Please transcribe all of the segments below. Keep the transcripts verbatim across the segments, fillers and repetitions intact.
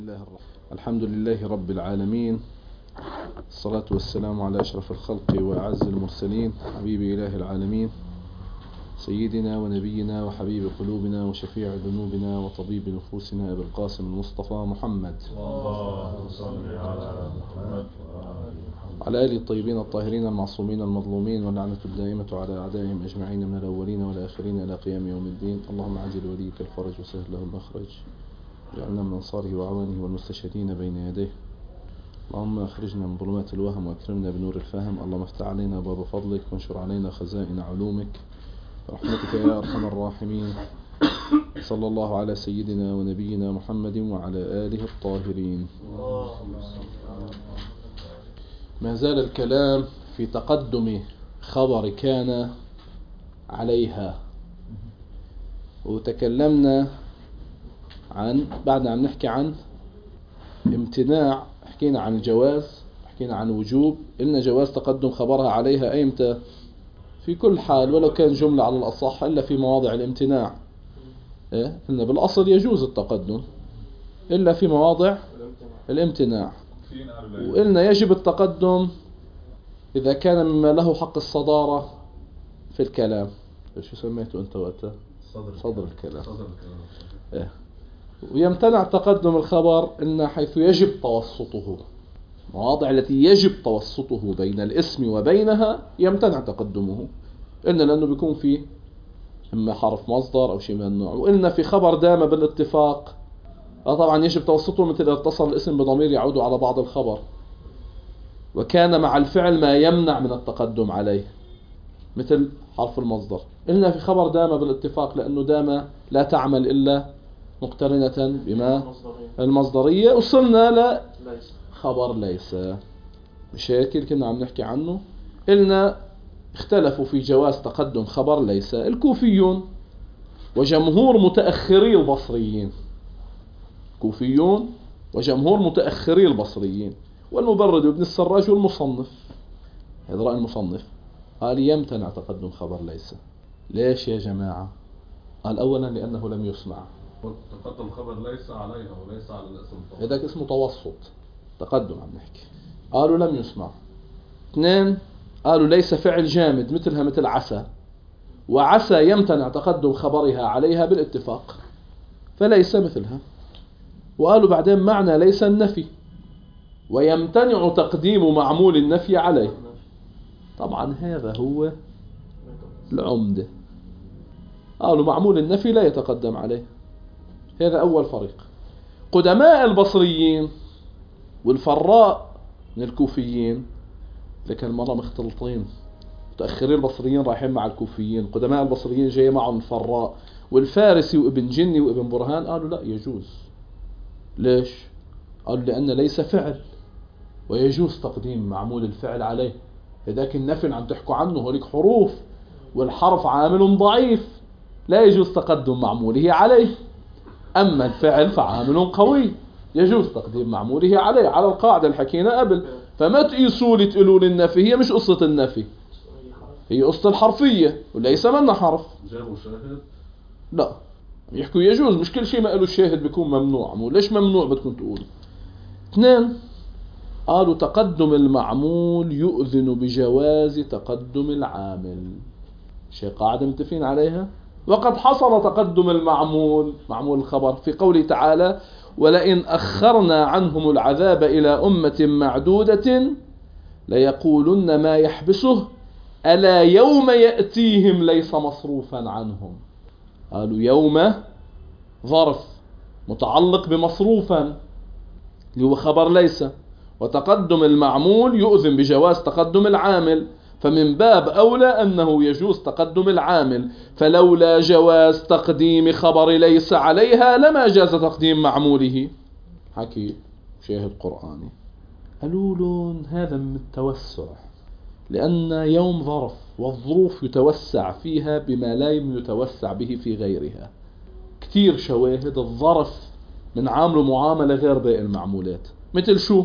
الله الحمد لله رب العالمين، الصلاة والسلام على أشرف الخلق وأعز المرسلين، حبيب إله العالمين، سيدنا ونبينا وحبيب قلوبنا وشفيع ذنوبنا وطبيب نفوسنا أبي القاسم المصطفى محمد، اللهم صل على محمد وعلى آله الطيبين الطاهرين المعصومين المظلومين، واللعنة الدائمة على أعدائهم أجمعين من الأولين والآخرين إلى قيام يوم الدين. اللهم عجل وليك الفرج وسهل له المخرج، جعلنا من أنصاره وعوانه والمستشهدين بين يديه. اللهم أخرجنا من ظلمات الوهم وأكرمنا بنور الفهم. اللهم افتح علينا باب فضلك وانشر علينا خزائن علومك برحمتك يا أرحم الراحمين. صلى الله على سيدنا ونبينا محمد وعلى آله الطاهرين. ما زال الكلام في تقدم خبر كان عليها، وتكلمنا عن بعد عم نحكي عن امتناع، حكينا عن الجواز، حكينا عن وجوب، إلنا جواز تقدم خبرها عليها أيمتى؟ في كل حال ولو كان جملة على الأصح، إلا في مواضع الامتناع. إيه؟ إلنا بالأصل يجوز التقدم إلا في مواضع الامتناع، وإلنا يجب التقدم إذا كان مما له حق الصدارة في الكلام. شو سميته أنت وقتها؟ صدر, صدر الكلام, صدر الكلام. إيه؟ ويمتنع تقدم الخبر إن حيث يجب توسطه، مواضع التي يجب توسطه بين الاسم وبينها يمتنع تقدمه، إن لأنه بيكون فيه إما حرف مصدر أو شيء من النوع. وإن في خبر دام بالاتفاق طبعا يجب توسطه، مثل إذا اتصل الاسم بضمير يعود على بعض الخبر، وكان مع الفعل ما يمنع من التقدم عليه مثل حرف المصدر. إن في خبر دام بالاتفاق لأنه دام لا تعمل إلا مقترنة بما المصدرية. وصلنا لخبر ليس، مش هيك كنا عم نحكي عنه. إلنا اختلفوا في جواز تقدم خبر ليس الكوفيون وجمهور متأخري البصريين، كوفيون وجمهور متأخري البصريين، والمبرد وابن السراج والمصنف. هذا رأي المصنف، قال يمتنع تقدم خبر ليس. ليش يا جماعة؟ قال أولا لأنه لم يسمع، تقدم خبر ليس عليها وليس على الاسم، هذاك اسمه توسط تقدم عم نحكي. قالوا لم يسمع. اثنين، قالوا ليس فعل جامد مثلها مثل عسى، وعسى يمتنع تقدم خبرها عليها بالاتفاق، فليس مثلها. وقالوا بعدين معنى ليس النفي، ويمتنع تقديم معمول النفي عليه. طبعا هذا هو العمدة، قالوا معمول النفي لا يتقدم عليه. هذا أول فريق. قدماء البصريين والفراء من الكوفيين، لكن المرة مختلطين، متأخرين البصريين رايحين مع الكوفيين، قدماء البصريين جاي معهم الفراء والفارسي وابن جني وابن برهان. قالوا لا يجوز. ليش؟ قالوا لأن ليس فعل ويجوز تقديم معمول الفعل عليه. هذاك النفي عم تحكوا عنه هوليك حروف، والحرف عامل ضعيف لا يجوز تقدم معموله عليه. أما الفعل فعامل قوي يجوز تقديم معموله عليه، على القاعدة اللي حكينا قبل. فما تقيسوا لي تقولوا للنفي، هي مش قصة النفي، هي قصة الحرفية، وليس منا حرف. جابوا شاهد؟ لا، يحكوا يجوز، مش كل شيء ما قالوا الشاهد بيكون ممنوع. مو ليش ممنوع بدكم تقولوا؟ اثنين، قالوا تقدم المعمول يؤذن بجواز تقدم العامل. شيء قاعدة متفقين عليها. وقد حصل تقدم المعمول، معمول الخبر، في قوله تعالى ولئن أخرنا عنهم العذاب إلى أمة معدودة ليقولن ما يحبسه ألا يوم يأتيهم ليس مصروفا عنهم. قالوا يوم ظرف متعلق بمصروفا اللي هو خبر ليس، وتقدم المعمول يؤذن بجواز تقدم العامل، فمن باب أولى أنه يجوز تقدم العامل. فلولا جواز تقديم خبر ليس عليها لما جاز تقديم معموله. حكي شاهد قرآني. قالوا لهم هذا من التوسع، لأن يوم ظرف والظروف يتوسع فيها بما لا يتوسع به في غيرها. كثير شواهد الظرف من عامله معاملة غير باقي المعمولات. مثل شو؟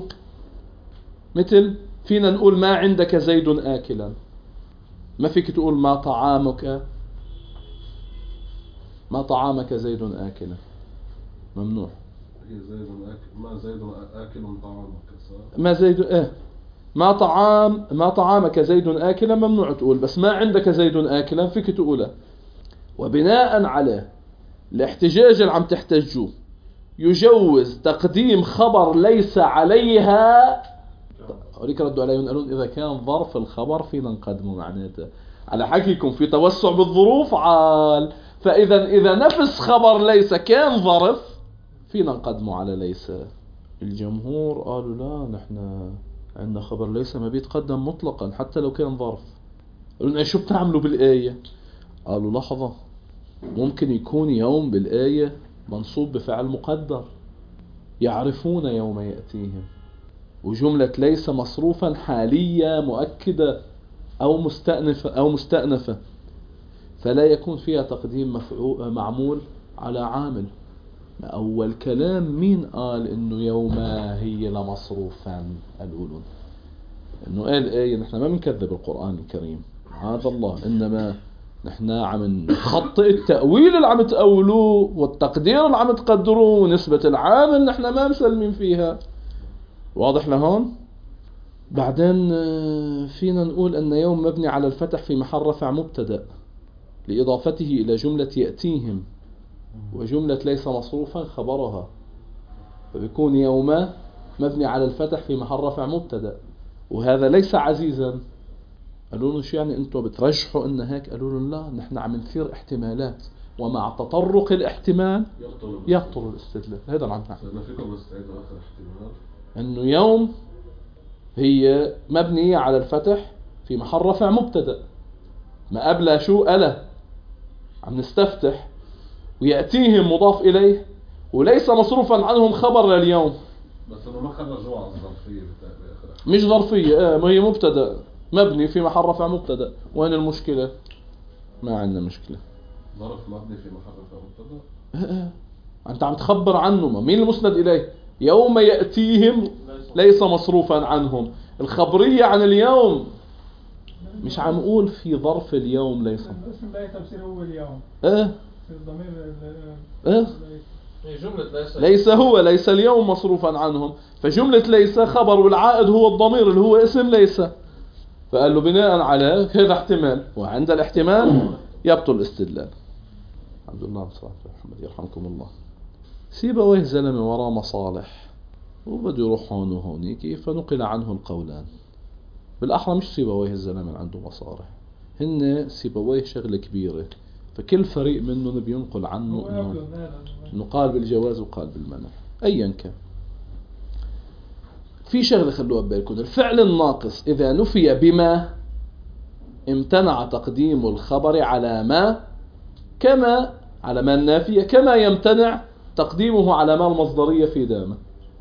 مثل فينا نقول ما عندك زيد آكلا، ما فيك تقول ما طعامك ما طعامك زيد آكلا، ممنوع. هي زيد آكل ما زيد آكل طعامك صح؟ ما زيد إيه ما طعام ما طعامك زيد آكلا ممنوع تقول، بس ما عندك زيد آكلا فيك تقولها. وبناء على الاحتجاج اللي عم تحتجوه يجوز تقديم خبر ليس عليها. هوريك ردوا عليهم قالون إذا كان ظرف الخبر فينا نقدمه، معناته على حكيكم في توسع بالظروف عال، فإذا إذا نفس خبر ليس كان ظرف فينا نقدمه على ليس. الجمهور قالوا لا، نحن عندنا خبر ليس ما بيتقدم مطلقا حتى لو كان ظرف. قالوا شو بتعملوا بالآية؟ قالوا لحظة، ممكن يكون يوم بالآية منصوب بفعل مقدر، يعرفون يوم يأتيهم، وجملة ليس مصروفا حالية مؤكدة أو مستأنفة أو مستأنفة، فلا يكون فيها تقديم مفعول معمول على عامل. أول كلام مين قال إنه يوما هي لمصروفا؟ الأولون إنه قال آية. نحن ما بنكذب القرآن الكريم، هذا الله، إنما نحن عم نخطئ التأويل اللي عم تأولوه والتقدير اللي عم تقدروه ونسبة العامل نحن ما مسلمين فيها. واضح لهون؟ بعدين فينا نقول أن يوم مبني على الفتح في محل رفع مبتدأ لإضافته إلى جملة يأتيهم، وجملة ليس مصروفا خبرها، فبيكون يوم مبني على الفتح في محل رفع مبتدأ، وهذا ليس عزيزا. قالوا له شو يعني انتم بترجحوا ان هيك؟ قالوا له لا، نحن عم نثير احتمالات، ومع تطرق الاحتمال يبطل الاستدلال. هذا اللي عم نحكي. سيدنا فيكم نستعيد آخر احتمال انه يوم هي مبنية على الفتح في محل رفع مبتدأ، ما قبلها شو؟ ألا عم نستفتح، ويأتيهم مضاف إليه، وليس مصروفا عنهم خبر لليوم. بس انه ما خرجوا على الظرفية بآخر مش ظرفية، اه ما هي مبتدأ مبني في محل رفع مبتدأ. وين المشكلة؟ ما عندنا مشكلة. ظرف مبني في محل رفع مبتدأ. اه اه انت عم تخبر عنه، ما مين المسند إليه؟ يوم يأتيهم ليس مصروفا عنهم. الخبرية عن اليوم، مش عم اقول في ظرف اليوم ليس. الاسم لا تفسير هو اليوم. اه الضمير اه جملة ليس ليس هو ليس اليوم مصروفا عنهم، فجملة ليس خبر والعائد هو الضمير اللي هو اسم ليس. فقال له بناء على هذا احتمال، وعند الاحتمال يبطل الاستدلال. الحمد لله والصلاة على محمد يرحمكم الله. سيبويه زلمة وراه مصالح وبده يروح هون وهونيك، فنقل عنه القولان. بالأحرى مش سيبويه الزلمة اللي عنده مصالح، هن سيبويه شغلة كبيرة، فكل فريق منهم بينقل عنه انه انه قال بالجواز وقال بالمنع ايا كان. في شغلة خلوها ببالكم، الفعل الناقص إذا نفي بما امتنع تقديم الخبر على ما، كما على ما النافية، كما يمتنع تقديمه على ما المصدرية في دامة.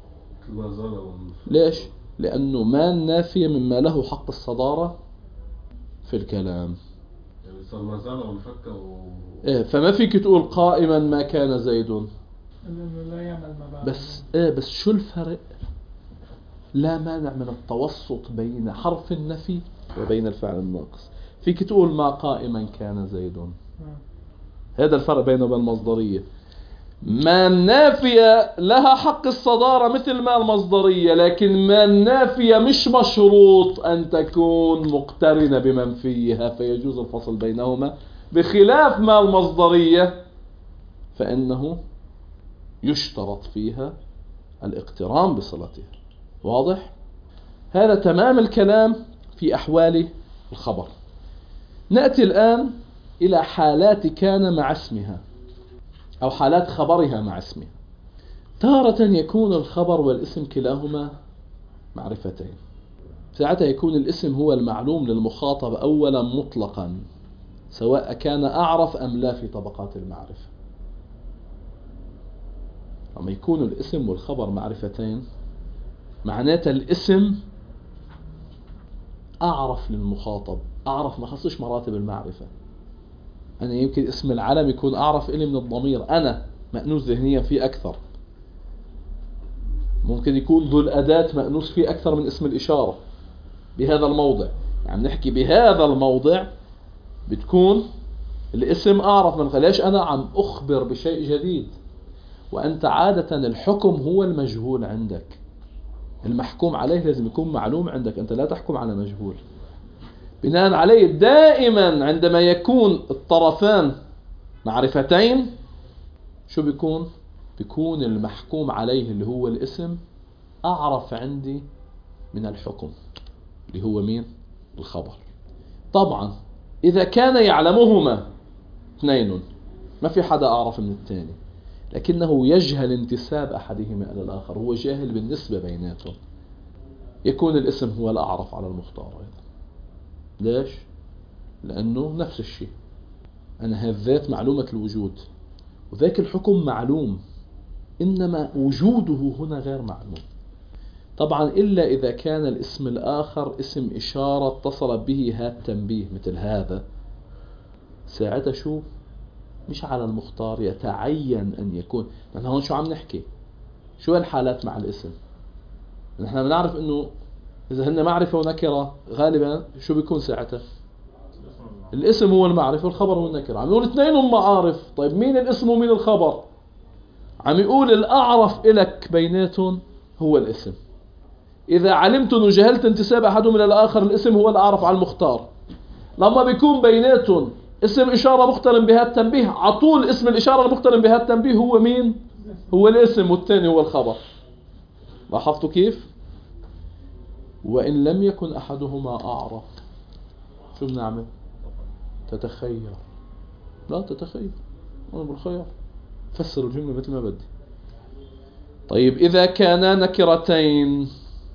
ليش؟ لأنه ما النافية مما له حق الصدارة في الكلام. يعني صار ما زال ونفكر و... إيه، فما فيك تقول قائما ما كان زيد. لا يعمل ما بعد. بس إيه بس شو الفرق؟ لا مانع من التوسط بين حرف النفي وبين الفعل الناقص. فيك تقول ما قائما كان زيد، هذا الفرق بينه وبين المصدرية. ما النافية لها حق الصدارة مثل ما المصدرية، لكن ما النافية مش مشروط أن تكون مقترنة بمنفيها، فيجوز الفصل بينهما، بخلاف ما المصدرية فإنه يشترط فيها الاقتران بصلتها. واضح؟ هذا تمام الكلام في أحوال الخبر. نأتي الآن إلى حالات كان مع اسمها أو حالات خبرها مع اسمها. تارة يكون الخبر والاسم كلاهما معرفتين، ساعتها يكون الاسم هو المعلوم للمخاطب أولا مطلقا، سواء كان أعرف أم لا في طبقات المعرفة. لما يكون الاسم والخبر معرفتين معناته الاسم أعرف للمخاطب، أعرف ما خصش مراتب المعرفة. أنا يمكن اسم العلم يكون أعرف إلي من الضمير، أنا مأنوس ذهنيا فيه أكثر. ممكن يكون ذو الأداة مأنوس فيه أكثر من اسم الإشارة بهذا الموضع. يعني نحكي بهذا الموضع بتكون الاسم أعرف من، ليش أنا عم أخبر بشيء جديد. وأنت عادة الحكم هو المجهول عندك، المحكوم عليه لازم يكون معلوم عندك، أنت لا تحكم على مجهول. بناء عليه دائما عندما يكون الطرفان معرفتين شو بيكون؟ بيكون المحكوم عليه اللي هو الاسم أعرف عندي من الحكم اللي هو مين؟ الخبر. طبعا إذا كان يعلمهما اثنين ما في حدا أعرف من الثاني، لكنه يجهل انتساب أحدهما إلى الآخر، هو جاهل بالنسبة بيناتهم، يكون الاسم هو الأعرف على المختار أيضا. ليش؟ لأنه نفس الشيء، أنا هذا الذات معلومة الوجود وذاك الحكم معلوم، إنما وجوده هنا غير معلوم. طبعا إلا إذا كان الاسم الآخر اسم إشارة اتصل به هذا التنبيه مثل هذا، ساعتها شو؟ مش على المختار، يتعين أن يكون. نحن هون شو عم نحكي؟ شو الحالات مع الاسم؟ نحن بنعرف إنه إذا هن معرفة ونكرة غالبا شو بيكون ساعتها؟ الاسم هو المعرفة والخبر هو النكرة. عم يقول اثنين معارف، طيب مين الاسم ومين الخبر؟ عم يقول الأعرف إلك بيناتهم هو الاسم. إذا علمت وجهلت انتساب أحدهم إلى الآخر الاسم هو الأعرف على المختار. لما بيكون بيناتهم اسم إشارة مقترن بهذا التنبيه، عطول اسم الإشارة المقترن بهذا التنبيه هو مين؟ هو الاسم، والثاني هو الخبر. لاحظتوا كيف؟ وإن لم يكن أحدهما أعرف شو بنعمل؟ تتخير. لا تتخير، أنا بالخير فسر الجملة مثل ما بدي. طيب إذا كانا نكرتين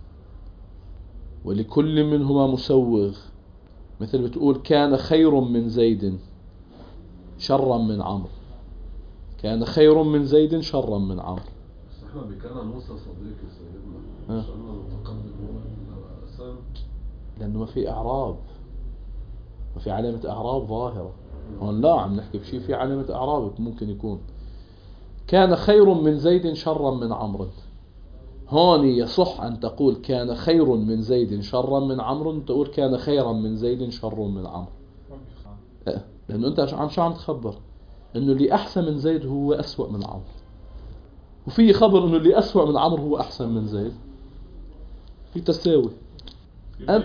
ولكل منهما مسوغ، مثل بتقول كان خير من زيد شرا من عمرو، كان خير من زيد شرا من عمرو. بس احنا بكان موسى صديقي سيدنا ها. مش أنه متقدم هو الأسام، لأنه ما في إعراب، ما في علامة إعراب ظاهرة. هون لا عم نحكي بشيء في علامة إعراب ممكن يكون. كان خير من زيد شرا من عمرو، هون يصح أن تقول كان خير من زيد شرا من عمرو، تقول كان خيرا من زيد شر من عمرو. أه. لأنه أنت عم شو عم تخبر؟ إنه اللي أحسن من زيد هو أسوأ من عمرو، وفي خبر إنه اللي أسوأ من عمرو هو أحسن من زيد، في تساوي. أم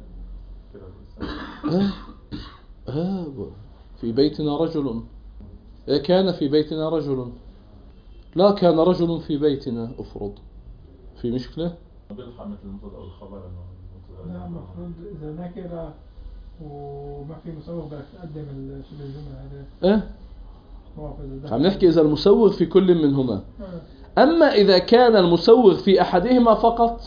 آه. آه. في بيتنا رجل، كان في بيتنا رجل، لا كان رجل في بيتنا أفرض، في مشكلة؟ بيلحق مثل المبتدا والخبر انه لا المفروض إذا نكرة وما في مسوغ بدك تقدم شبه الجملة هذا. إيه؟ عم نحكي إذا المسوغ في كل منهما. أه. أما إذا كان المسوغ في أحدهما فقط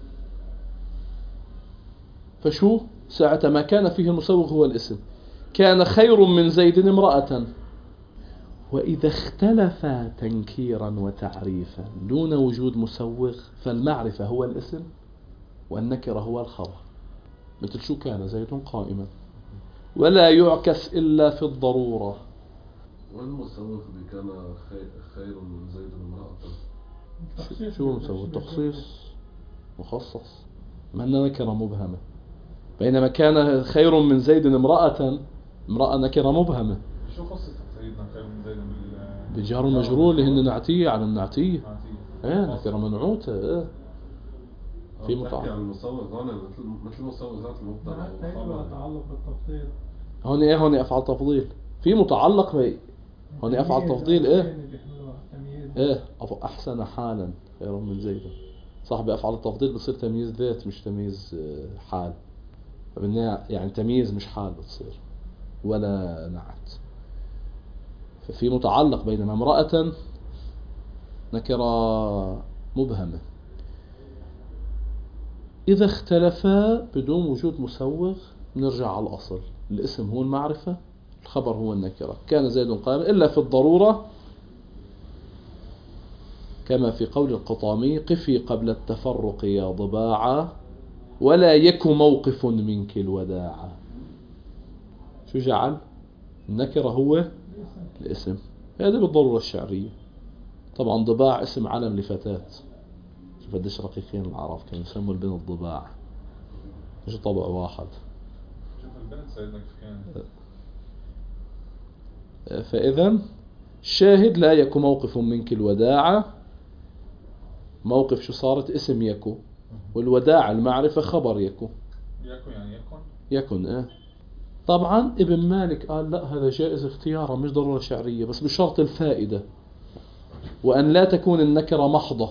فشو؟ ساعة ما كان فيه المسوغ هو الاسم. كان خير من زيد امرأة. وإذا اختلف تنكيرا وتعريفا دون وجود مسوغ فالمعرفة هو الاسم والنكرة هو الخبر. مثل شو كان زيد قائما، ولا يعكس إلا في الضرورة. والمسوغ بكان خير, خير من زيد امرأة. شو مسوغ؟ تخصيص مخصص، ما أنها نكرة مبهمة. بينما كان خير من زيد امرأة، امرأة نكرة مبهمة. شو قصة سيدنا خير من زيد بال بجار المجرور اللي هن نعتية على النعتية. نعتية. ايه نكرة منعوتة. ايه في متعلق متعلق عن المسوغ هون مثل مثل مسوغات المبتدا هيك ولا والخبر. تعلق بالتفضيل. هون ايه؟ هون افعال تفضيل في متعلق بي. هون افعال تفضيل. ايه ايه أف- احسن حالا خير من زيد، صاحب افعال التفضيل بصير تمييز ذات مش تمييز آه، حال، فبالنهاية يعني تمييز مش حال بتصير ولا نعت. ففي متعلق بينما امرأة نكرة مبهمة. إذا اختلفا بدون وجود مسوغ نرجع على الأصل، الاسم هو المعرفة، الخبر هو النكرة. كان زيد قائما إلا في الضرورة، كما في قول القطامي قفي قبل التفرق يا ضباعا ولا يك موقف منك الوداعا. شو جعل؟ النكرة هو الاسم، هذا بالضرورة الشعرية. طبعا ضباع اسم علم لفتاة، شوف قديش رقيقين العرب كانوا يسموا البنت ضباع، مش طبع واحد. شوف البنت سيدنا كيف كانت. فإذا الشاهد لا يكو موقف منك الوداعة، موقف شو صارت اسم يكو، والوداعة المعرفة خبر يكو. يكن يعني يكن يكن اه. طبعا ابن مالك قال لا هذا جائز اختيارا مش ضرورة شعرية، بس بشرط الفائدة وأن لا تكون النكرة محضة.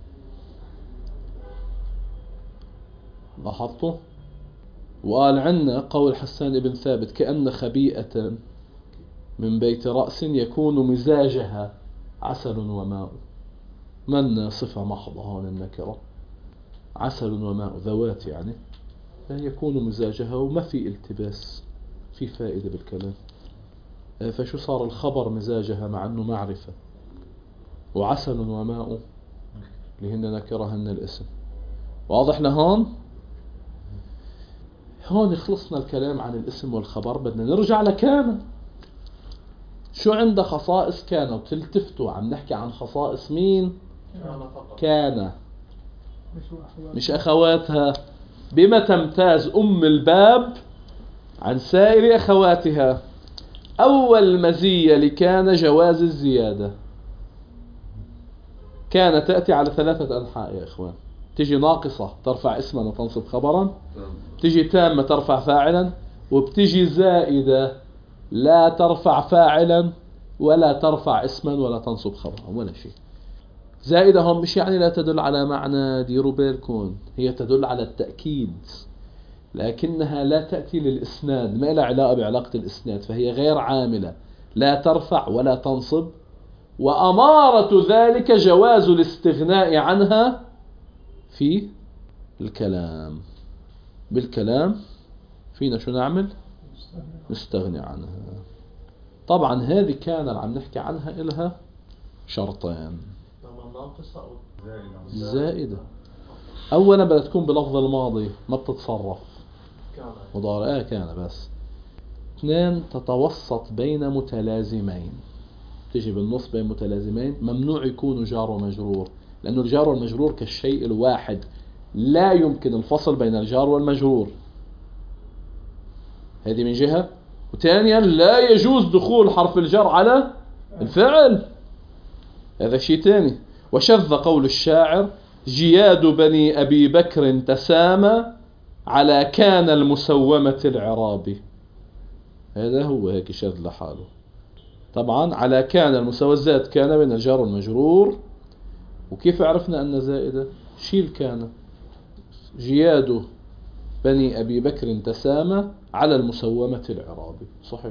لاحظتوا؟ وقال عنا قول حسان بن ثابت كأن خبيئة من بيت رأس يكون مزاجها عسل وماء. من صفة محضة هون النكرة، عسل وماء ذوات يعني، يكون مزاجها وما في التباس، في فائدة بالكلام. فشو صار الخبر مزاجها مع أنه معرفة، وعسل وماء اللي هن نكرهن الاسم. واضح لهون؟ هون خلصنا الكلام عن الاسم والخبر. بدنا نرجع لكان. شو عنده خصائص كان؟ وتلتفتوا عم نحكي عن خصائص مين؟ كان مش أخواتها. بما تمتاز أم الباب عن سائر أخواتها؟ أول مزية لكان جواز الزيادة. كان تأتي على ثلاثة أنحاء يا إخوان. تجي ناقصة ترفع اسما وتنصب خبرا، تجي تامة ترفع فاعلا، وبتجي زائدة لا ترفع فاعلا ولا ترفع اسما ولا تنصب خبرا ولا شيء. زائدة هم مش يعني لا تدل على معنى، ديروا بالكم، هي تدل على التأكيد، لكنها لا تأتي للإسناد، ما لها علاقة بعلاقة الإسناد، فهي غير عاملة، لا ترفع ولا تنصب. وأمارة ذلك جواز الاستغناء عنها في الكلام. بالكلام فينا شو نعمل؟ نستغني عنها. طبعا هذه كان عم نحكي عنها إلها شرطين. زائدة أولا بدها تكون بلفظ الماضي ما بتتصرف مضارع كان بس. اثنين تتوسط بين متلازمين، تجي بالنص بين متلازمين. ممنوع يكونوا جار ومجرور، لأنه الجار والمجرور كالشيء الواحد، لا يمكن الفصل بين الجار والمجرور. هذه من جهة. وثانيا لا يجوز دخول حرف الجر على الفعل، هذا شيء ثاني. وشذ قول الشاعر جياد بني أبي بكر تسامى على كان المسومة العرابي. هذا هو هيك شذ لحاله. طبعا على كان المسومة الزائد كان بين الجار والمجرور. وكيف عرفنا أن زائدة؟ شيل كان. جياد بني أبي بكر تسامى على المسومة العرابي. صحيح.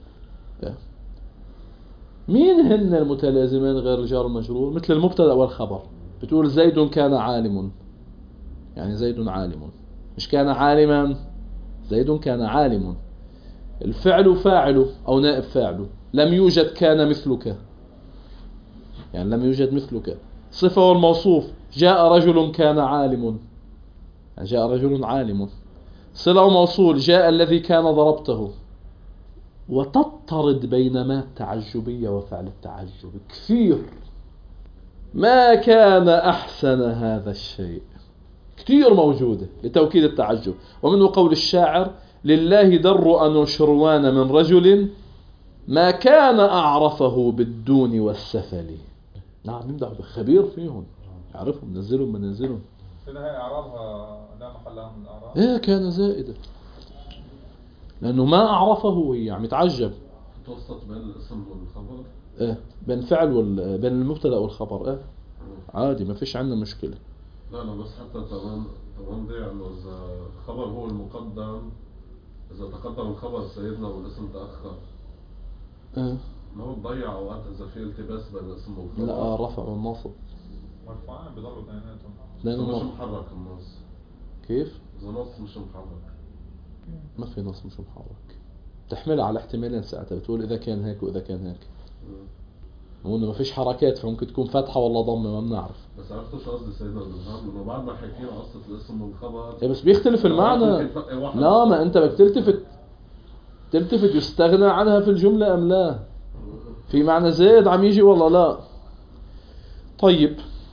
مين هن المتلازمين غير الجار والمجرور؟ مثل المبتدأ والخبر. بتقول زيد كان عالم، يعني زيد عالم، مش كان عالما، زيد كان عالم. الفعل فاعله أو نائب فاعله. لم يوجد كان مثلك، يعني لم يوجد مثلك. صفة والموصوف جاء رجل كان عالم، يعني جاء رجل عالم. صلة وموصول جاء الذي كان ضربته. وتضطرد بين ما التعجبية وفعل التعجب كثير. ما كان أحسن هذا الشيء كثير موجودة لتوكيد التعجب. ومنه قول الشاعر لله در أنوشروان من رجل ما كان أعرفه بالدون والسفل. نعم نمدح بخبير فيهم، يعرفهم نزلهم منزلهم. كده هي إعرابها لا محل لها من الإعراب. إيه كان زائدة لأنه ما أعرفه، هي عم يتعجب. توسط بين الاسم والخبر. إيه بين فعل وال... بين المبتدأ والخبر. إيه عادي ما فيش عندنا مشكلة. لا لا بس حتى تمام تمام دي يعني إذا الخبر هو المقدم، إذا تقدم الخبر سيدنا والاسم تأخر. إيه ما هو تضيع أوقات إذا في التباس بين الاسم والخبر. لا رفع والنصب مرفوعين بضلوا بيناتهم. لأنه مش مر... محرك النص. كيف؟ إذا نص مش محرك. ما في نص مش محرك، تحملها على احتمالين ساعتها. بتقول إذا كان هيك وإذا كان هيك. هون ما فيش حركات، فممكن تكون فتحة ولا ضمة ما بنعرف. بس عرفتوا شو قصدي سيدنا الإلهام؟ إنه بعد ما حكينا قصة الاسم والخبر. إيه بس بيختلف المعنى. لا ما أنت بدك تلتفت تلتفت يستغنى عنها في الجملة أم لا؟ في معنى زائد عم يجي والله لا. طيب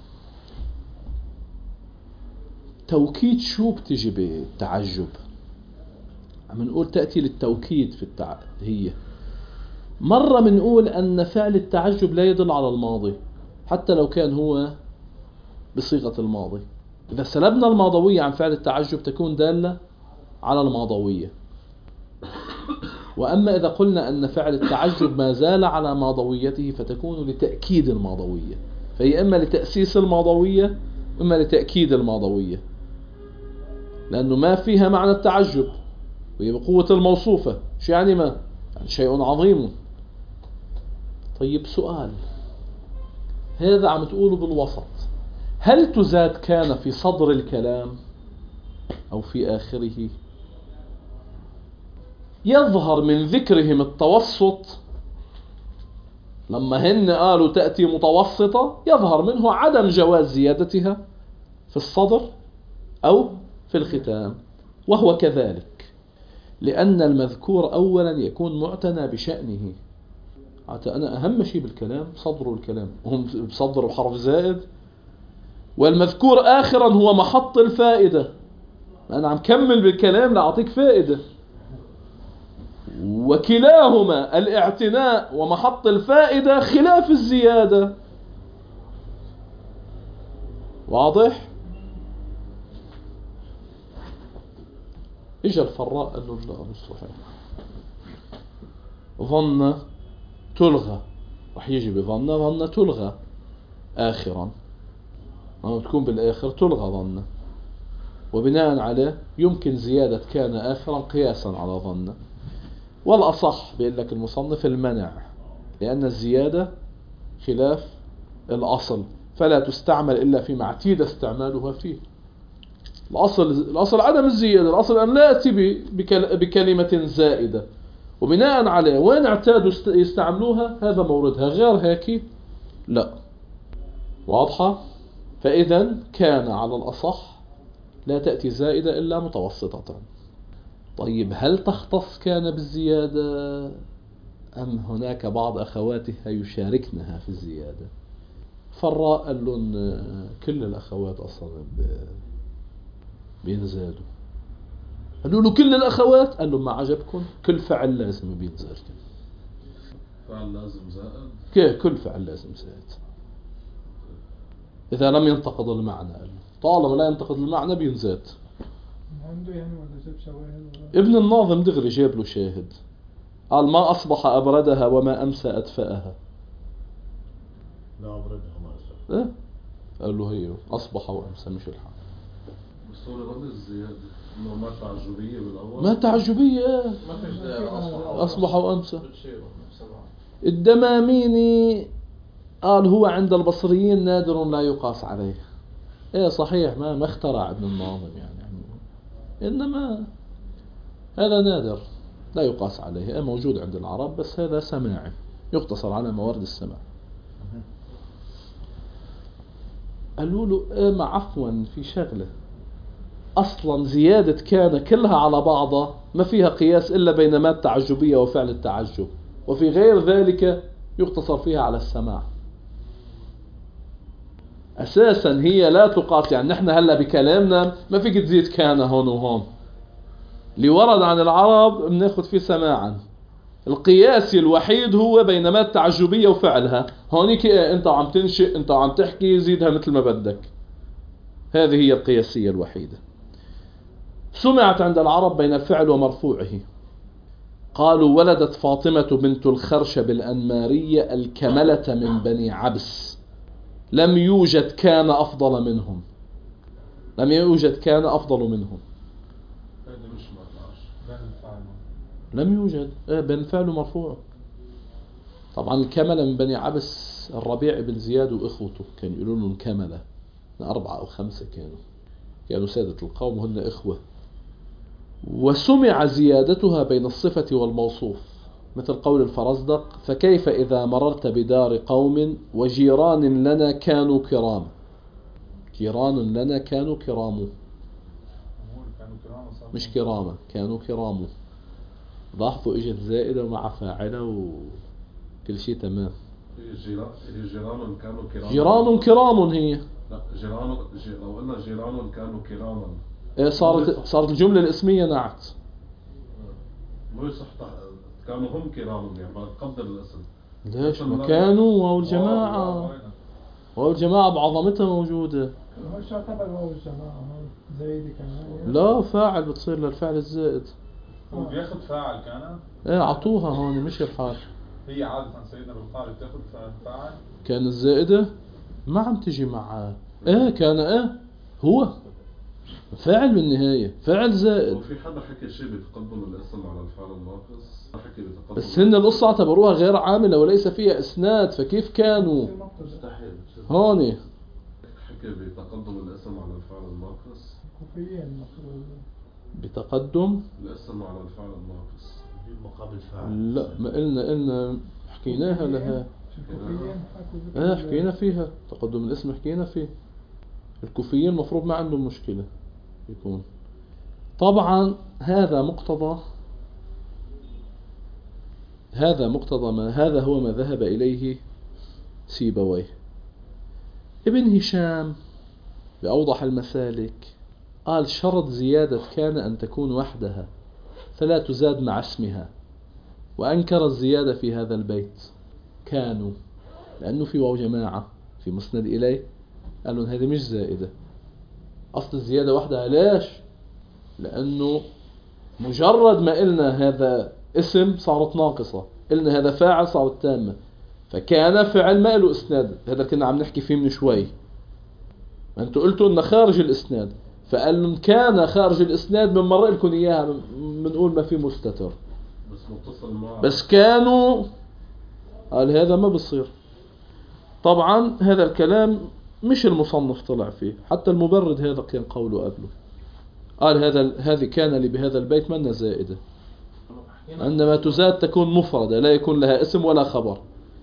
توكيد شو بتجي بالتعجب؟ عم نقول تأتي للتوكيد في التع... هي مرة بنقول أن فعل التعجب لا يدل على الماضي حتى لو كان هو بصيغة الماضي. إذا سلبنا الماضوية عن فعل التعجب تكون دالة على الماضوية. وأما إذا قلنا أن فعل التعجب ما زال على ماضويته فتكون لتأكيد الماضوية، فهي إما لتأسيس الماضوية إما لتأكيد الماضوية، لأنه ما فيها معنى التعجب وهي بقوة الموصوفة. شو يعني ما؟ يعني شيء عظيم. طيب سؤال، هذا عم تقوله بالوسط، هل تزاد كان في صدر الكلام أو في آخره؟ يظهر من ذكرهم التوسط لما هن قالوا تأتي متوسطة، يظهر منه عدم جواز زيادتها في الصدر أو في الختام، وهو كذلك لأن المذكور أولا يكون معتنى بشأنه. حتى أنا أهم شيء بالكلام صدر الكلام، هم بصدر بحرف زائد، والمذكور آخرا هو محط الفائدة. أنا عم كمل بالكلام لأعطيك فائدة، وكلاهما الاعتناء ومحط الفائدة خلاف الزيادة. واضح؟ إجا الفراء قال له لا مش صحيح، ظن تلغى، رح يجي بظن ظن تلغى آخرا، أو تكون بالآخر تلغى ظن، وبناء عليه يمكن زيادة كان آخرا قياسا على ظن. والأصح بيقول لك المصنف المنع، لأن الزيادة خلاف الأصل فلا تستعمل إلا فيما اعتيد استعمالها فيه. الأصل الأصل عدم الزيادة، الأصل أن لا أتي بكلمة زائدة، وبناء عليه وين اعتادوا يستعملوها هذا موردها، غير هيك لا. واضحة؟ فإذا كان على الأصح لا تأتي زائدة إلا متوسطة. طيب هل تختص كان بالزيادة أم هناك بعض أخواتها يشاركنها في الزيادة؟ فالراء قال لهم كل الأخوات أصلا بينزادوا. قالوا له كل الأخوات؟ قال لهم ما عجبكم كل فعل لازم بينزاد. فعل لازم زائد؟ كيف كل فعل لازم زائد إذا لم ينتقض المعنى؟ قال له طالما لا ينتقض المعنى بينزاد. عنده يعني ولا جاب شواهد؟ ابن الناظم دغري جاب له شاهد، قال ما أصبح أبردها وما أمسى أدفأها. لا أبردها ما أمسى. إيه؟ قال له هي أصبح وأمسى مش الحال. بس هو رد الزيادة إنه ما تعجبية بالأول؟ ما تعجبية إيه؟ ما فيش داعي أصبح أصبح وأمسى. بتشيره بسبعة. الدماميني قال هو عند البصريين نادر لا يقاس عليه. إيه صحيح، ما ما اخترع ابن الناظم يعني، إنما هذا نادر لا يقاس عليه، موجود عند العرب بس هذا سماعي يقتصر على موارد السماع. قالوا له إيه ما عفوا في شغلة، أصلا زيادة كان كلها على بعضها ما فيها قياس إلا بين ما التعجبية وفعل التعجب، وفي غير ذلك يقتصر فيها على السماع. أساسا هي لا تقاس، يعني نحن هلا بكلامنا ما فيك تزيد كان هون وهون، اللي ورد عن العرب بناخذ فيه سماعا. القياس الوحيد هو بين ما التعجبية وفعلها. هونيك انت عم تنشئ، انت عم تحكي، زيدها مثل ما بدك. هذه هي القياسية الوحيدة. سمعت عند العرب بين الفعل ومرفوعه. قالوا ولدت فاطمة بنت الخرشب الأنمارية الكملة من بني عبس، لم يوجد كان أفضل منهم. لم يوجد كان أفضل منهم. هذا مش مطلعش بين الفعل. لم يوجد إيه بين الفعل ومرفوع. طبعا الكملة من بني عبس الربيع بن زياد وإخوته كانوا يقولون لهم كملة، أربعة أو خمسة كانوا كانوا سادة القوم وهن إخوة. وسمع زيادتها بين الصفة والموصوف، مثل قول الفرزدق فكيف إذا مررت بدار قوم وجيران لنا كانوا كرام. جيران لنا كانوا كرام، مش كرامة، كانوا كرام. لاحظوا اجت زائدة ومع فاعلة وكل شيء تمام. هي جيران كانوا كراما. جيران كرام هي. لا جيران جي... لو قلنا جيران كانوا كراما ايه صارت صارت الجملة الاسمية نعت. مو صح كانوا هم كرام يعني بقدر الاسم. ليش ما كانوا واو الجماعة؟ واو واو الجماعة بعظمتها موجودة. مش يعتبر واو الجماعة هون زايدة كمان. لا فاعل بتصير للفعل الزائد. هو بياخد فاعل كان؟ ايه عطوها هون مش الحال. هي عادة سيدنا بالقارئ بتاخد فاعل؟ كان الزائدة ما عم تجي مع ايه كان ايه هو فعل بالنهاية فعل زائد. وفي حدا حكى شيء بتقدم الاسم على الفعل الناقص؟ حكي بتقدم بس هن القصة اعتبروها غير عاملة وليس فيها اسناد فكيف كانوا مستحيل. هون حكي بتقدم الاسم على الفعل الناقص. كوفيين المفروض. بتقدم الاسم على الفعل الناقص يجيب مقابل فاعل. لا ما قلنا قلنا حكيناها لها. الكوفيين حكوا ذكر ايه حكينا فيها تقدم الاسم حكينا فيه. الكوفيين المفروض ما عندهم مشكلة يكون. طبعا هذا مقتضى هذا مقتضى ما هذا هو ما ذهب إليه سيبويه. ابن هشام بأوضح المسالك قال شرط زيادة كان أن تكون وحدها فلا تزاد مع اسمها، وأنكر الزيادة في هذا البيت كانوا لأنه في واو جماعة في مسند إليه قالوا هذه مش زائدة أصل الزيادة وحدها. ليش؟ لأنه مجرد ما قلنا هذا اسم صارت ناقصة، قلنا هذا فاعل صارت تامة. فكان فعل ما له اسناد، هذا كنا عم نحكي فيه من شوي. ما انتوا قلتوا انه خارج الاسناد، فقال كان خارج الاسناد من مرة لكم اياها بنقول ما في مستتر. بس متصل معه. بس كانوا قال هذا ما بصير. طبعا هذا الكلام مش المصنف طلع فيه، حتى المبرد هذا كان قوله قبله. قال هذا هذه كان لي بهذا البيت من زائدة، عندما تزاد تكون مفردة لا يكون لها اسم ولا خبر.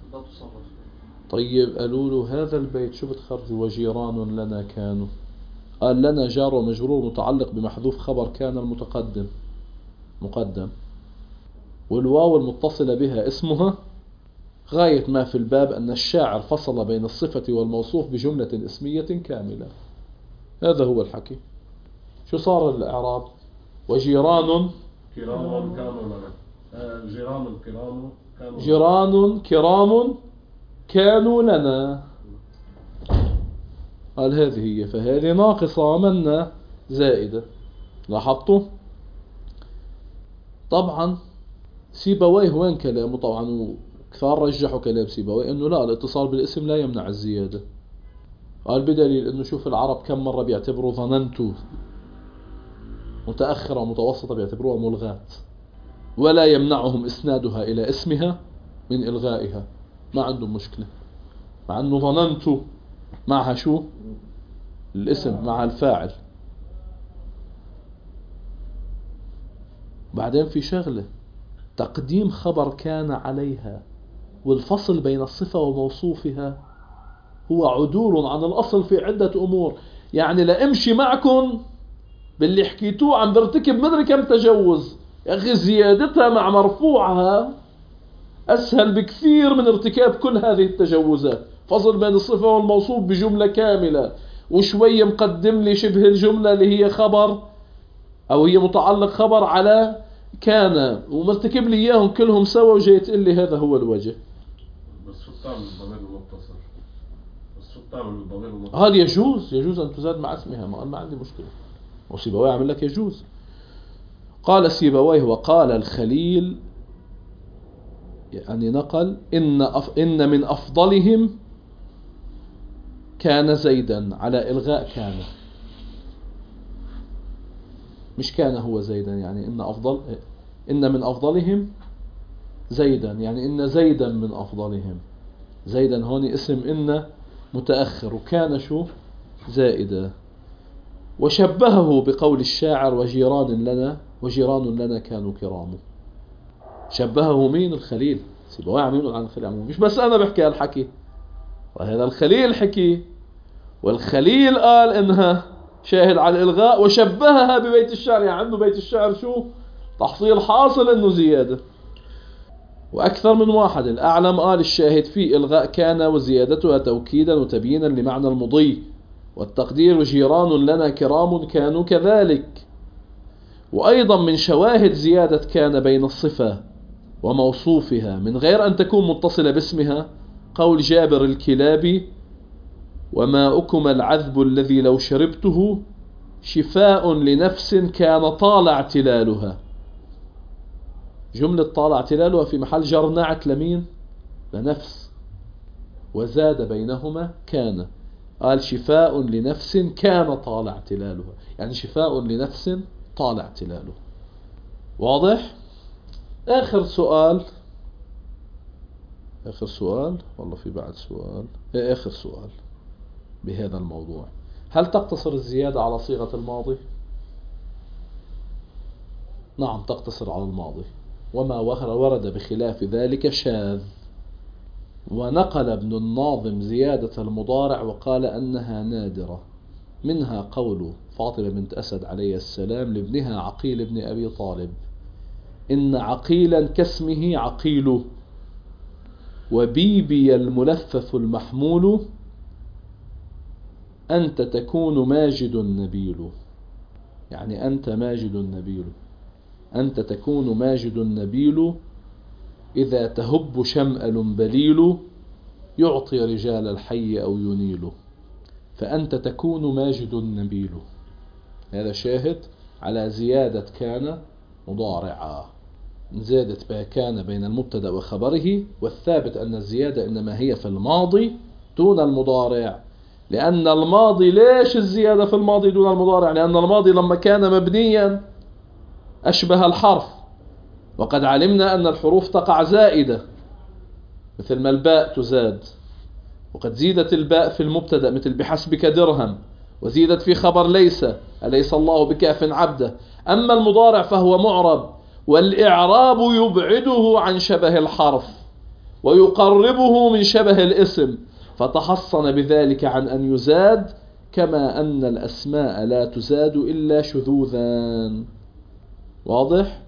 طيب قالوا له هذا البيت شو بتخرج وجيران لنا كانوا؟ قال لنا جار ومجرور متعلق بمحذوف خبر كان المتقدم مقدم، والواو المتصلة بها اسمها. غاية ما في الباب أن الشاعر فصل بين الصفة والموصوف بجملة اسمية كاملة. هذا هو الحكي. شو صار الإعراب؟ وجيران كرام كانوا لنا. آه جيران كرام كانوا جيران كرام كانوا لنا. قال هذه هي، فهذه ناقصة منا زائدة. لاحظتوا؟ طبعا سيبويه وين كلامه؟ طبعا كثار رجحوا كلام سيبويه انه لا الاتصال بالاسم لا يمنع الزيادة. قال بدليل انه شوف العرب كم مرة بيعتبروا ظننتوا متأخرة ومتوسطة بيعتبروها ملغات، ولا يمنعهم اسنادها الى اسمها من الغائها، ما عندهم مشكلة. مع انه ظننتوا معها شو الاسم مع الفاعل. بعدين في شغلة تقديم خبر كان عليها والفصل بين الصفة وموصوفها هو عدول عن الأصل في عدة أمور. يعني لأمشي معكم باللي حكيتوه عم برتكب مدري كم تجوز يا أخي، زيادتها مع مرفوعها أسهل بكثير من ارتكاب كل هذه التجوزات. فصل بين الصفة والموصوف بجملة كاملة، وشوية مقدم لي شبه الجملة اللي هي خبر أو هي متعلق خبر على كان، ومرتكب لي إياهم كلهم سوا وجاي تقول لي هذا هو الوجه. بس شو بتعمل بالضمير المتصل؟ بس شو بتعمل بالضمير المتصل؟ هذا يجوز يجوز أن تزاد مع اسمها، ما ما عندي مشكلة. وسيبويه عمل لك يجوز. قال سيبويه وقال الخليل، يعني نقل إن أف إن من أفضلهم كان زيدا على إلغاء كان، مش كان هو زيدا. يعني إن أفضل إن من أفضلهم زيدا، يعني إن زيدا من أفضلهم. زيدا هون اسم إن متأخر، وكان شو زائدة. وشبهه بقول الشاعر وجيران لنا وجيران لنا كانوا كرام. شبهه مين؟ الخليل. سيبويه عم يقول عن الخليل، مش بس أنا بحكي هالحكي، وهذا الخليل حكي، والخليل قال إنها شاهد على الإلغاء وشبهها ببيت الشعر. يعني عنده بيت الشعر شو تحصيل حاصل إنه زيادة. وأكثر من واحد. الأعلم قال الشاهد في إلغاء كان وزيادتها توكيدا وتبيينا لمعنى المضي، والتقدير جيران لنا كرام كانوا كذلك. وأيضا من شواهد زيادة كان بين الصفة وموصوفها من غير أن تكون متصلة باسمها، قول جابر الكلابي: وماؤكم العذب الذي لو شربته شفاء لنفس كان طال اعتلالها. جملة طال اعتلالها في محل جر نعت لمين؟ لنفس، وزاد بينهما كان، قال شفاء لنفس كان طال اعتلالها، يعني شفاء لنفس طال اعتلاله. واضح؟ آخر سؤال، آخر سؤال والله في بعد سؤال، إيه آخر سؤال بهذا الموضوع: هل تقتصر الزيادة على صيغة الماضي؟ نعم تقتصر على الماضي، وما ورد بخلاف ذلك شاذ. ونقل ابن الناظم زيادة المضارع وقال أنها نادرة، منها قول فاطمة بنت أسد عليه السلام لابنها عقيل بن أبي طالب: إن عقيلا كاسمه عقيل، وبيبي الملفف المحمول، أنت تكون ماجد نبيل. يعني أنت ماجد نبيل، أنت تكون ماجد نبيل، إذا تهب شمأل بليل، يعطي رجال الحي أو ينيل. فأنت تكون ماجد نبيل، هذا شاهد على زيادة كان مضارعة، زادت بها كان بين المبتدأ وخبره، والثابت أن الزيادة إنما هي في الماضي دون المضارع. لأن الماضي، ليش الزيادة في الماضي دون المضارع؟ لأن الماضي لما كان مبنيا أشبه الحرف، وقد علمنا أن الحروف تقع زائدة، مثل ما الباء تزاد، وقد زيدت الباء في المبتدأ مثل بحسبك درهم، وزيدت في خبر ليس، أليس الله بكاف عبده. أما المضارع فهو معرب، والإعراب يبعده عن شبه الحرف ويقربه من شبه الاسم، فتحصن بذلك عن أن يزاد، كما أن الأسماء لا تزاد إلا شذوذا. واضح؟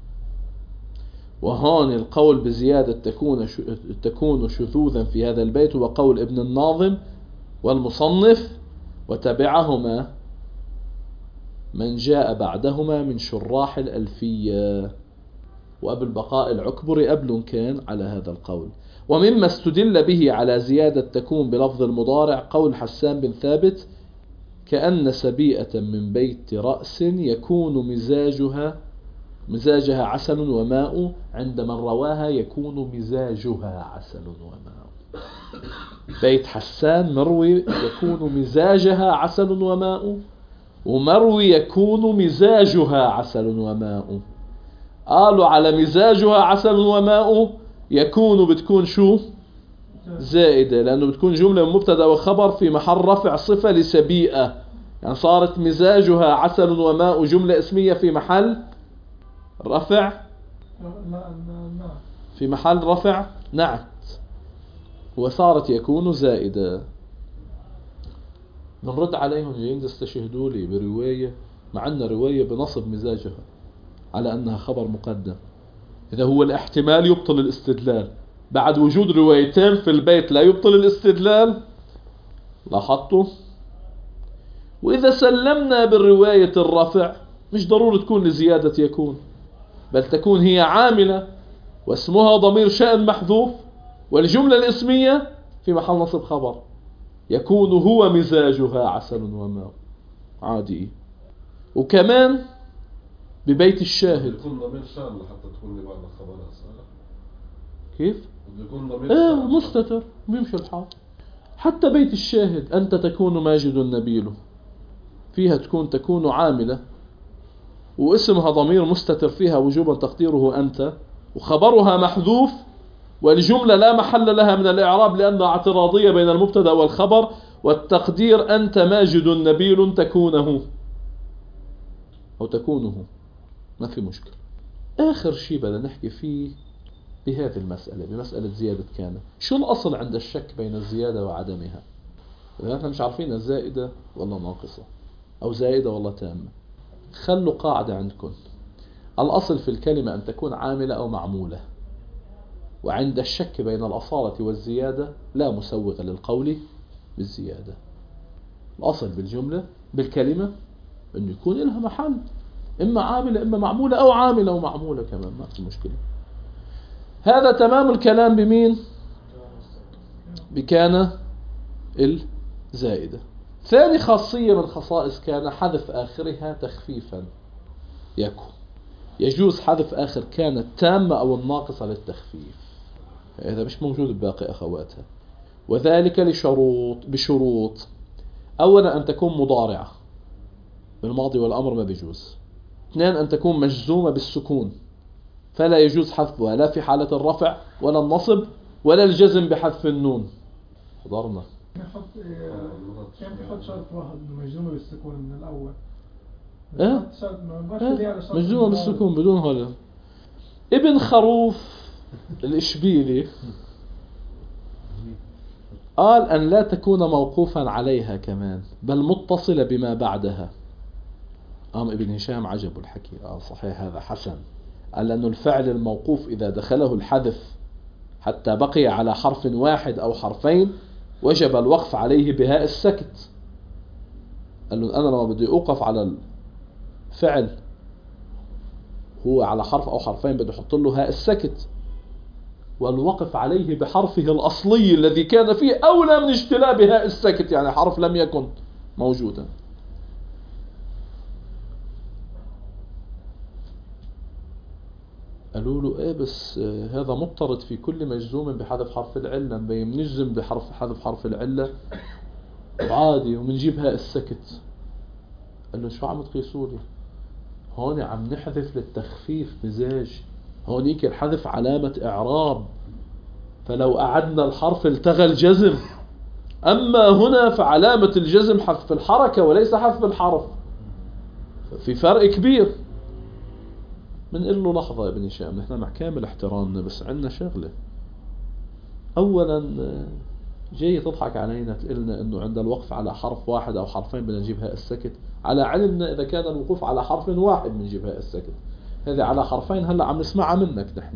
وهون القول بزيادة تكون تكون شذوذا في هذا البيت هو قول ابن الناظم والمصنف، وتبعهما من جاء بعدهما من شراح الألفية، وأبو البقاء العكبري أبل كان على هذا القول. ومما استدل به على زيادة تكون بلفظ المضارع قول حسان بن ثابت: كأن سبيئة من بيت رأس يكون مزاجها مزاجها عسل وماء، عند من رواها يكون مزاجها عسل وماء. بيت حسان مروي يكون مزاجها عسل وماء، ومروي يكون مزاجها عسل وماء. قالوا على مزاجها عسل وماء يكون بتكون شو؟ زائدة، لأنه بتكون جملة مبتدأ وخبر في محل رفع صفة لسبيئة، يعني صارت مزاجها عسل وماء جملة اسمية في محل رفع في محل رفع نعت، وصارت يكون زائدة. نرد عليهم جايين يستشهدوا لي برواية، مع أن رواية بنصب مزاجها على أنها خبر مقدم. إذا هو الاحتمال يبطل الاستدلال، بعد وجود روايتين في البيت لا يبطل الاستدلال. لاحظتوا؟ وإذا سلمنا بالرواية الرفع مش ضروري تكون لزيادة يكون، بل تكون هي عاملة واسمها ضمير شأن محذوف، والجملة الاسمية في محل نصب خبر، يكون هو مزاجها عسل وماء، عادي. وكمان ببيت الشاهد يكون ضمير شأن لحتى تكون لي بعض الخبرات، صح؟ كيف؟ يكون ضمير ايه شأن مستتر بيمشي الحال. حتى بيت الشاهد أنت تكون ماجد نبيل، فيها تكون تكون عاملة واسمها ضمير مستتر فيها وجوبا تقديره أنت، وخبرها محذوف، والجملة لا محل لها من الإعراب لأنها اعتراضية بين المبتدأ والخبر، والتقدير أنت ماجد نبيل تكونه أو تكونه، ما في مشكلة. آخر شيء بدنا نحكي فيه بهذه المسألة، بمسألة زيادة كان، شو الأصل عند الشك بين الزيادة وعدمها؟ إذا احنا مش عارفين الزائدة ولا ناقصة، أو زائدة ولا تامة، خلوا قاعدة عندكم: الأصل في الكلمة أن تكون عاملة أو معمولة، وعند الشك بين الأصالة والزيادة لا مسوغ للقول بالزيادة. الأصل بالجملة بالكلمة أن يكون لها محل، إما عاملة إما معمولة، أو عاملة ومعمولة كمان، ما في مشكلة. هذا تمام الكلام بمين؟ بكان الزائدة. ثاني خاصية من خصائص كان حذف آخرها تخفيفا يكون. يجوز حذف آخر كان التامة أو الناقصة للتخفيف. هذا مش موجود بباقي أخواتها. وذلك لشروط بشروط. أولا أن تكون مضارعة بالماضي والأمر ما بيجوز. اثنين أن تكون مجزومة بالسكون فلا يجوز حذفها لا في حالة الرفع ولا النصب ولا الجزم بحذف النون. حضرنا نحط كان بيحط شرط واحد انه مجزومه بالسكون من الاول. ايه شرط ما ينبغيش إيه؟ تدي على شرط مجزومة بالسكون بدون هذا. ابن خروف الإشبيلي قال أن لا تكون موقوفا عليها كمان بل متصلة بما بعدها. قام ابن هشام عجب الحكي قال صحيح هذا حسن. قال لأن الفعل الموقوف إذا دخله الحذف حتى بقي على حرف واحد أو حرفين وجب الوقف عليه بهاء السكت. قال له أنا لما بدي أوقف على الفعل هو على حرف أو حرفين بدي أحط له هاء السكت والوقف عليه بحرفه الأصلي الذي كان فيه أولى من اجتلاء بهاء السكت، يعني حرف لم يكن موجودا. قالوا له ايه بس هذا مضطرد في كل مجزوم بحذف حرف العلة، بنجزم بحرف حذف حرف العلة عادي وبنجيب هاء السكت. قال له شو عم تقيسوا لي؟ هون عم نحذف للتخفيف مزاج، هونيك الحذف علامة إعراب فلو أعدنا الحرف التغى الجزم، أما هنا فعلامة الجزم حذف الحركة وليس حذف الحرف، في فرق كبير. بنقول له لحظة يا ابن هشام، نحن مع كامل احترامنا بس عندنا شغلة. أولا جاي تضحك علينا تقلنا إنه عند الوقف على حرف واحد أو حرفين بدنا نجيب هاء السكت، على علمنا إذا كان الوقوف على حرف واحد بنجيب هاء السكت، هذه على حرفين هلا عم نسمعها منك نحن.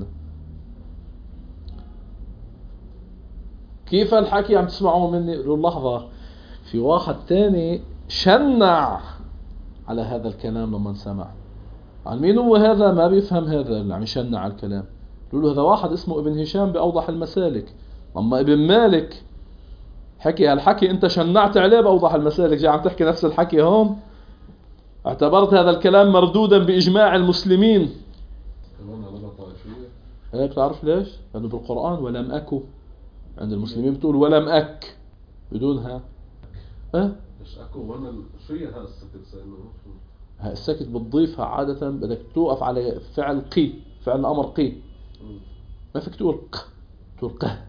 كيف الحكي عم تسمعوه مني؟ قولوا لحظة، في واحد تاني شنع على هذا الكلام لما سمع. عن مين هو هذا؟ ما بيفهم هذا اللي عم يشنع على الكلام. قالوا له هذا واحد اسمه ابن هشام بأوضح المسالك. اما ابن مالك حكي هالحكي انت شنعت عليه بأوضح المسالك، جاي عم تحكي نفس الحكي هون. اعتبرت هذا الكلام مردودا بإجماع المسلمين. كمان على طائفية. ايه بتعرف ليش؟ لأنه بالقرآن ولم أكو، عند المسلمين بتقول ولم أك بدونها. اه مش أكو وانا شو هي هاء السكت سألنا؟ هاء السكت بتضيفها عادة بدك توقف على فعل قي، فعل الأمر قي، ما فيك تقول ق، تقول قه.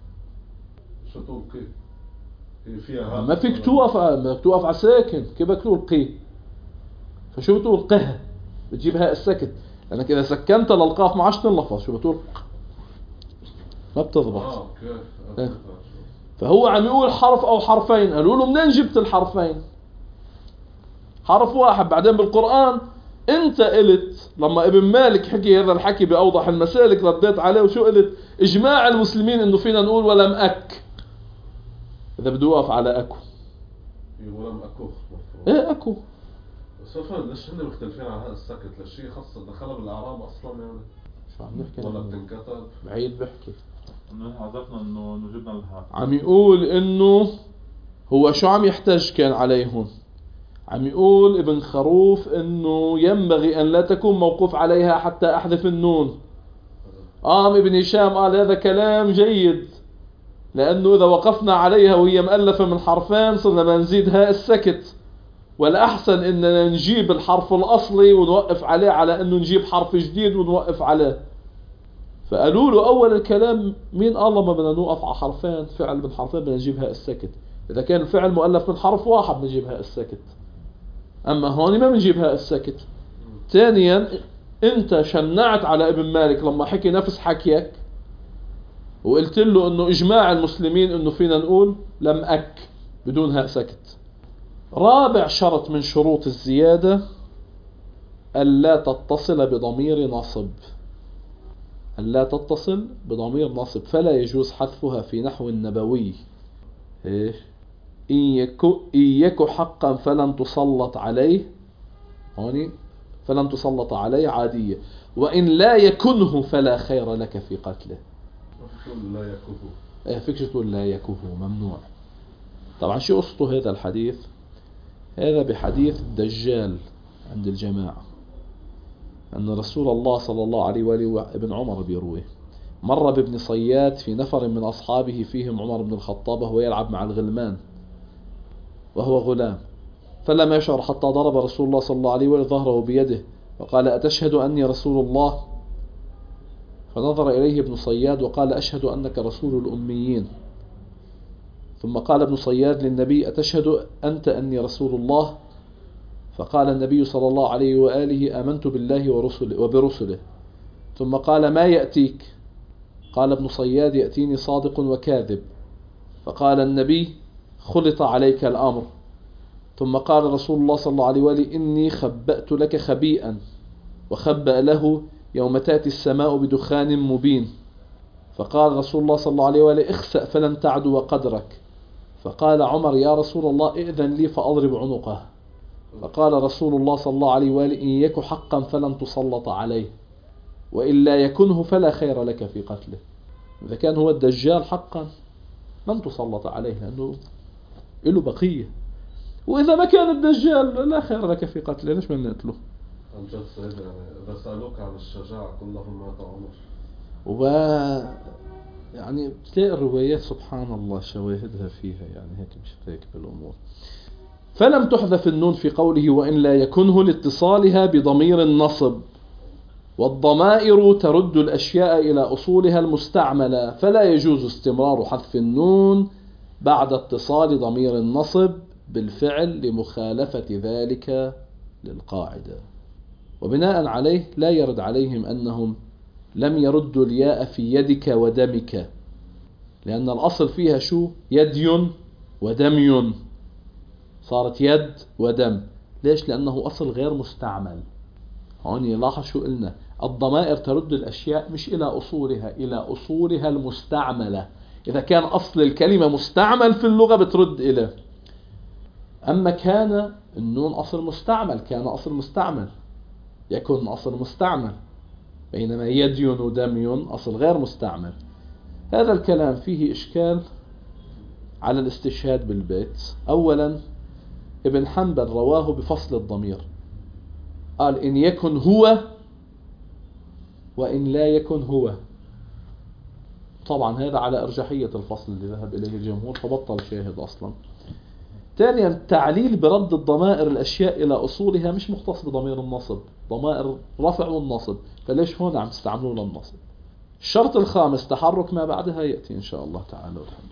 شو تقول قي؟ هي فيها هاء ما فيك توقف، ما فيك توقف على ساكن، كيف بدك تقول قي؟ فشو بتقول قه؟ بتجيب هاء السكت، لأنك إذا سكنت للقاف ما عادش تنلفظ، شو بتقول ق، ما بتضبط. اه اوكي. اه. فهو عم يقول حرف أو حرفين، قالوا له منين جبت الحرفين؟ حرف واحد. بعدين بالقرآن انت قلت لما ابن مالك حكي هذا الحكي بأوضح المسالك رديت عليه وشو قلت؟ اجماع المسلمين انه فينا نقول ولم أك اذا بده يوقف على أكو. ولم أكو ايه أكو. بس افهم ليش هن مختلفين على هذا السكت؟ للشيء خاصة دخلها بالأعراب أصلا يعني؟ شو عم نحكي؟ ولا بتنكتب؟ بعيد بحكي. انه حذفنا انه انه جبنا الحرف. عم يقول انه هو شو عم يحتج كان عليهم؟ عم يقول ابن خروف انه ينبغي ان لا تكون موقوف عليها حتى احذف النون. قام ابن هشام قال هذا كلام جيد، لانه اذا وقفنا عليها وهي مؤلفة من حرفين صرنا ما نزيد هاء السكت، والاحسن اننا نجيب الحرف الاصلي ونوقف عليه على انه نجيب حرف جديد ونوقف عليه. فقالوا له اول الكلام مين قال ما بدنا نوقف على حرفين، فعل من حرفين بدنا نجيب هاء السكت، اذا كان الفعل مؤلف من حرف واحد بنجيب هاء السكت، اما هون ما بنجيب هاء السكت. ثانيا انت شنعت على ابن مالك لما حكي نفس حكيك وقلت له انه اجماع المسلمين انه فينا نقول لم أك بدون هاء سكت. رابع شرط من شروط الزيادة ألا تتصل بضمير نصب، ألا تتصل بضمير نصب، فلا يجوز حذفها في نحو النبوي. إيش؟ إن يكو, إن يكو حقا فلن تسلط عليه، هوني فلن تسلط عليه عادية. وإن لا يكنه فلا خير لك في قتله. لا يكفو. ايه فيك تقول لا يكفه، ممنوع. طبعا شو قصته هذا الحديث؟ هذا بحديث الدجال عند الجماعة، أن رسول الله صلى الله عليه وآله ابن عمر بيروي مر بابن صياد في نفر من أصحابه فيهم عمر بن الخطاب وهو يلعب مع الغلمان وهو غلام، فلم يشعر حتى ضرب رسول الله صلى الله عليه وآله ظهره بيده وقال أتشهد أني رسول الله؟ فنظر إليه ابن صياد وقال أشهد أنك رسول الأميين. ثم قال ابن صياد للنبي أتشهد أنت أني رسول الله؟ فقال النبي صلى الله عليه وآله آمنت بالله ورسله وبرسله. ثم قال ما يأتيك؟ قال ابن صياد يأتيني صادق وكاذب. فقال النبي خلط عليك الأمر. ثم قال رسول الله صلى الله عليه وآله إني خبأت لك خبيئا وخبأ له يوم تأتي السماء بدخان مبين. فقال رسول الله صلى الله عليه وآله اخسأ فلن تعدو قدرك. فقال عمر يا رسول الله ائذن لي فأضرب عنقه. فقال رسول الله صلى الله عليه وآله إن يك حقا فلن تسلط عليه وإلا يكنه فلا خير لك في قتله. إذا كان هو الدجال حقا لن تسلط عليه لأنه له بقية، وإذا ما كان الدجال لا خير لك في قتله، ليش بدنا نقتله؟ عن جد سيد يعني إذا سألوك عن الشجاعة كلهم مات عمر. و يعني بتلاقي الروايات سبحان الله شواهدها فيها، يعني هيك مش هيك بالأمور. فلم تحذف النون في قوله وإن لا يكنه لاتصالها بضمير النصب، والضمائر ترد الأشياء إلى أصولها المستعملة، فلا يجوز استمرار حذف النون بعد اتصال ضمير النصب بالفعل لمخالفة ذلك للقاعدة. وبناء عليه لا يرد عليهم أنهم لم يردوا الياء في يدك ودمك، لأن الأصل فيها شو؟ يدي ودمي، صارت يد ودم. ليش؟ لأنه أصل غير مستعمل. هون يلاحظ شو قلنا، الضمائر ترد الأشياء مش إلى أصولها، إلى أصولها المستعملة. إذا كان أصل الكلمة مستعمل في اللغة بترد إليه. أما كان النون أصل مستعمل، كان أصل مستعمل، يكون أصل مستعمل، بينما يدي ودمي أصل غير مستعمل. هذا الكلام فيه إشكال على الاستشهاد بالبيت. أولا ابن حنبل رواه بفصل الضمير، قال إن يكن هو وإن لا يكن هو. طبعا هذا على أرجحية الفصل اللي ذهب إليه الجمهور، فبطل شاهد أصلا. ثانيا التعليل برد الضمائر الأشياء إلى أصولها مش مختص بضمير النصب، ضمائر رفع والنصب، فليش هون عم تستعملوا للنصب. الشرط الخامس تحرك ما بعدها يأتي إن شاء الله تعالى والحمد.